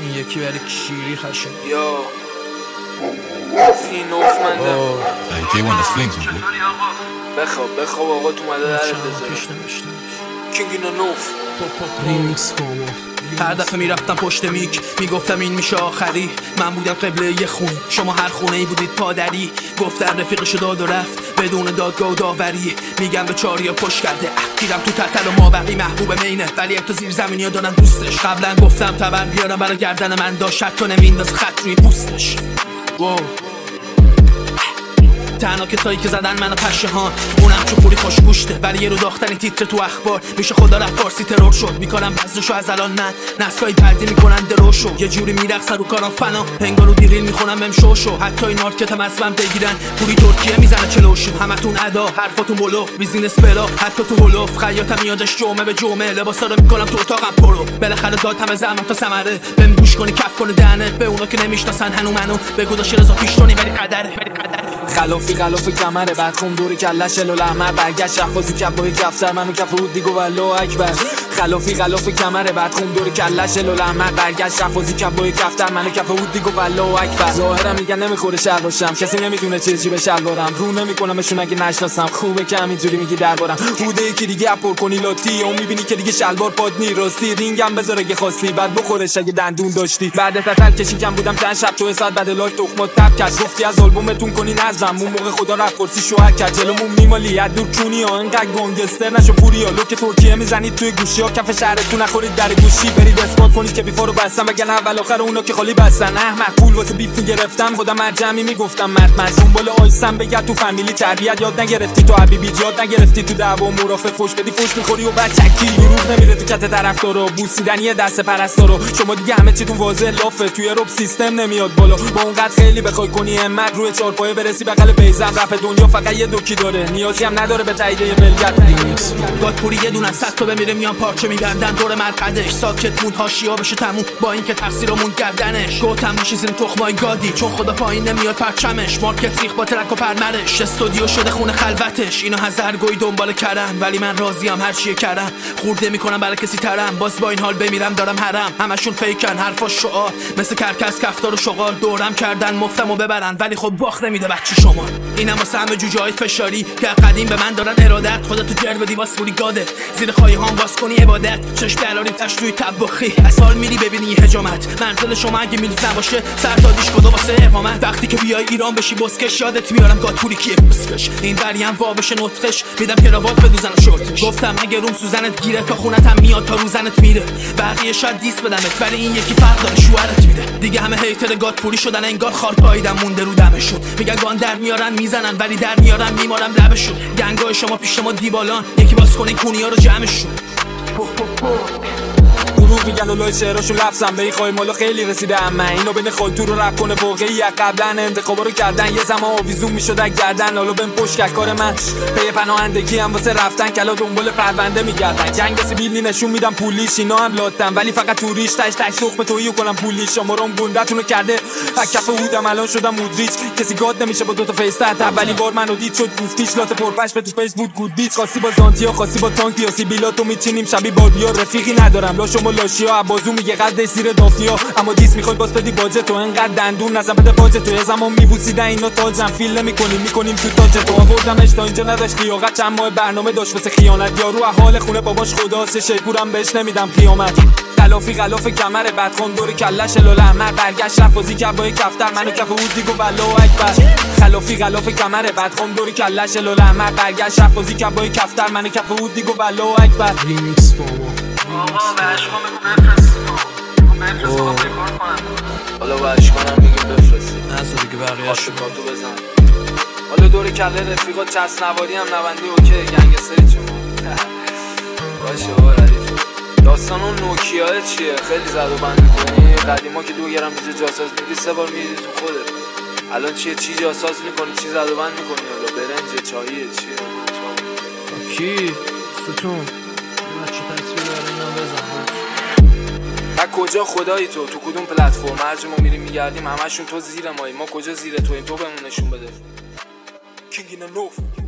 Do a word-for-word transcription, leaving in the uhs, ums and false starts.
این یکی برای کیری خشم یا فی نوف منده بخواب بخواب آقا تو مده درت بذاره کینگ اینا نوف ریمیکس فاما. هر دفعه میرفتم پشت میک میگفتم این میشه آخری. من بودم قبله یه خون، شما هر خونه ای بودید پادری. گفتن رفیقشو داد و رفت بدون دادگاه و داوری. میگم به چاریا پشت کرده گیرم تو تتل و مابقی محبوب مینه، ولی تو زیر زمینی ها دارن دوستش. قبلا گفتم تبر بیارم برای گردن من، داشت حتی نمینداز خط روی پوستش. واو تنها کسایی که زدن منو پشهان، اونم چون پوری خوشگوشته، ولی یه رو داختنی تیتر تو اخبار میشه خدا رفت فارسی ترور شد. میکنم بزنشو از الان من نسلای بعدی میکنن دروشو، یه جوری میرقصن رو کارم فنا انگارو دیریل میخونم بهم شوشو. حتی این مارکتم از من بگیرن پوری ترکیه میزنه چلوشو. همتون ادا حرفاتون بلو بیزینس بلا، حتی تو هلوف خیاطم میادش جمعه به جمعه. لباسا رو میکنم تو اتاقم پرو، بالاخره داد همه زحمت تا ثمره. بهم گوش کنی کف کنه دهنت، به اونا که نمیشناسن هنو منو بگو داش رضا پیشتونی ولی قدره خلافی خلافی کمره بعد خون دوری کلش الول احمر برگشت شخصی کف با کفتر منو کف بود دیگو والله اکبر. خلافی خلافی کمره بعد خون دوری کلش الول احمر برگشت شخصی کف با کفتر منو کف بود دیگو والله اکبر. ظاهرم میگن نمیخوره شر باشم، کسی نمیدونه چه چی به شلوارم. رو نمیکنمشون اگه نشناسم، خوبه که همینجوری میگی دربارم. بوده یکی دیگه اپور کنی لاتی و میبینی که دیگه شلوار پاد نی راستی. رینگم بذار اگه خواستی بعد بخورش اگه دندون داشتی. بعد تتل کشیدم بودم چند شب تو ساعت بعد لایف تخمات تپ کرد. گفتی از آلبومتون کنی نظم، اون موقع خدا رفت پرسی شوهر کرد جلومون میمالی از دور چونی ها. اینقدر گنگستر نشو پوریا لوک ترکیه میزنید توی گوشی ها. کف شهرتون نخورید در گوشی، برید اثبات کنید که بیفا رو بستن وگرنه اول آخر اونا که خالی بستن. احمد پول واسه بیف میگرفتم خودم مرجمی میگفتم مرد مظلوم بالا آیسم بگرد تو فامیلی تربیت یاد نگرفتی تو حبیبی یاد نگرفتی تو دعوا و مرافع فوش بدی فوش میخوری و بچکی روز نمیره تو کت طرفدارا بوسیدنی دست پرستارا. شما دیگه همه چیتون واضح لافه توی رپ سیستم نمیاد بالا. با اونقدر خیلی بخوای کنی همت روی چهار پایه برسی بغل بیزم. رپ دنیا فقط یه دوکی داره، نیازی هم نداره به تایید بلگت. گادپوری یه دونه صد تا بمیره میان پارچه میگردن دور مرقدش. ساکت موند حاشیه بشه تموم با اینکه تقصیرمون گردنش. گفتم میشه زیر تخمای گادی چون خدا پایین نمیاد پرچمش. مارکت ریخ با ترک و پرمرش، استودیو شده خونه خلوتش. اینا هزارگوی دنبال کردن ولی من راضیم هر چیه کردم. خورده میکنم برای کسی ترم، باز با این حال بمیرم دارم حرم. همشون فیکن حرفاش شعار مثل کرکس کفتار و شغال. دورم کردن مفتمو ببرن ولی خب باخت نمیده بچه شما. اینم واسه همه جوجه های فشاری که قدیم به من دارن ارادت. خدا تو جر بدی واس پوری گاده زیر خواهی هام باز کنی عبادت. چشم بلاری تش توی طباخی از سال میری ببینی حجامت. منزل شما اگه میلیت نباشه سرتادیش کدا واسه اقامت. وقتی که بیای ایران بشی بسکش یادت میارم گادپوری کیه بسکش. این بریم وا بشه نطقش میدم کراوات بدوزن و شورتش. گفتم اگه روم سوزنت گیره تا خونت هم میاد تا روزنت میره. بقیه شاید دیس بدمت ولی این یکی فرق داره شوهرت میده. دیگه همه هیتر گادپوری شدن انگار خار پاییدم مونده رو دمشون. میگن گان در میارن میزنن ولی در میارن میمارم لبشون. گنگای شما پیش ما دیبالان یکی باز کنه کونیا رو جمعشون. گروه میگن و لای شعراشون لفظم به این خواهی مالا خیلی رسیده. اما اینو بین خالتور رو رپ کنه واقعی قبلا انتخابا رو کردن. یه زمان آویزون میشد گردن حالا بهم پشت کرد کار من. پی پناهندگی هم واسه رفتن کلا دنبال پرونده میگردن. جنگ سیبیلی نشون میدم پولیش اینا هم لاتن ولی فقط تو ریش تاش تاش تخم تویو کنم پولیش. شما رو گندتونو کرده کف هودم الان شدم مودریچ. کسی گاد نمیشه با دو تا فیس تحت. اولی بار منو دید شد گوستیش لات پرپش به تو فیس بود گود بیچ. خاصی با زانتیا خاصی با تانک یا سیبیلاتو میچینیم شبی بادیا. رفیقی ندارم لا شما لاشیا عبازو میگه قد سیر دافیا. اما دیس میخوای باز بدی باجه تو انقدر دندون نزن بده باجه تو. یه زمان میبوسیدن اینا تاجم فیل نمیکنیم میکنیم تو تاج تو. آوردمش تا اینجا نداشت لیاقت چند ماه برنامه داشت واسه خیانت. یارو حال خونه باباش خداست شیپورم بهش نمیدم قیامت. خلافی خلاف کمر بعد خون دور کلش الول احمر برگشت رفازی کرد با کفتر منو کف بود دیگو والله اکبر. خلافی خلاف کمر بعد خون دور کلش الول احمر برگشت رفازی کرد با کفتر منو کف بود دیگو والله اکبر. ریمیکس فاما. آقا به اشکام بگو بفرست بفرست آقا بکار کنم. حالا به اشکانم بگیم بفرستی نزد دیگه بقیه شو کاتو بزن. حالا دور کله رفیقات چسب نواری هم نوندی اوکی گنگستری چون باشه آقا ردیف. داستان اون نوکیاه چیه؟ خیلی زد و بند میکنی؟ قدیما که دو گرم بیزه جاساز میدی سه بار میدی تو خودت. الان چیه چی جاساز میکنی؟ چی زد و بند میکنی؟ حالا برنج چاییه چیه؟ کی؟ ستون چه تصویر داره اینا بزن. تا کجا خدایی تو؟ تو کدوم پلتفرم؟ هرچی ما میریم میگردیم همشون تو زیر مایی. ما کجا زیر تویم؟ تو بهمون نشون بده. کینگ اینا نوف